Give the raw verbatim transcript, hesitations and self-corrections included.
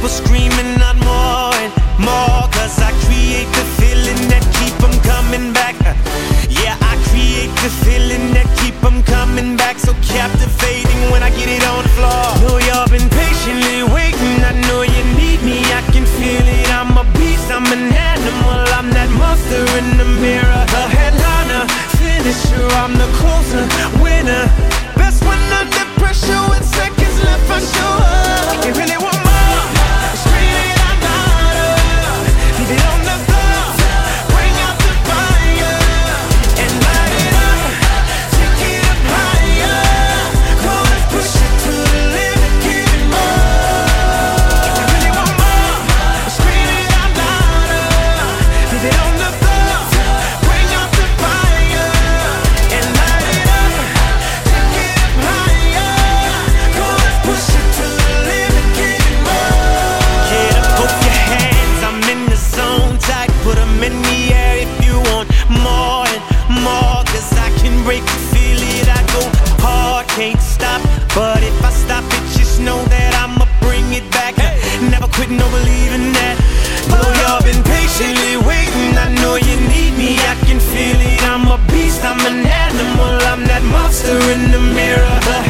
people screaming out more and more, cause I create the feeling that keep them coming back. Yeah, I create the feeling that keep them coming back. So captivating when I get it on the floor. Know y'all been patiently waiting, I know you need me, I can feel it. I'm a beast, I'm an animal, I'm that monster in the mirror. The headliner, finisher, I'm the closer, winner. Best one under pressure with seconds left for sure. You really want more? Scream it out louder. Leave it on the floor. Bring out the fire and light it up. Take it up higher. Come on, let's push it to the limit. Give it more. You really want more? Scream it out louder. Leave it on the floor. Bring out the fire and light it up. Take it up higher. Come on, let's push it to the limit. Give it more. Get up, both your hands. I'm in the zone tight. Put 'em in the air if you want more and more. Cause I can break it, feel it. I go hard, can't stop. But if I stop it, just know that I'ma bring it back. Never quit, no believing that. Know y'all been patiently waiting, I know you need me, I can feel it. I'm a beast, I'm an animal, I'm that monster in the mirror. The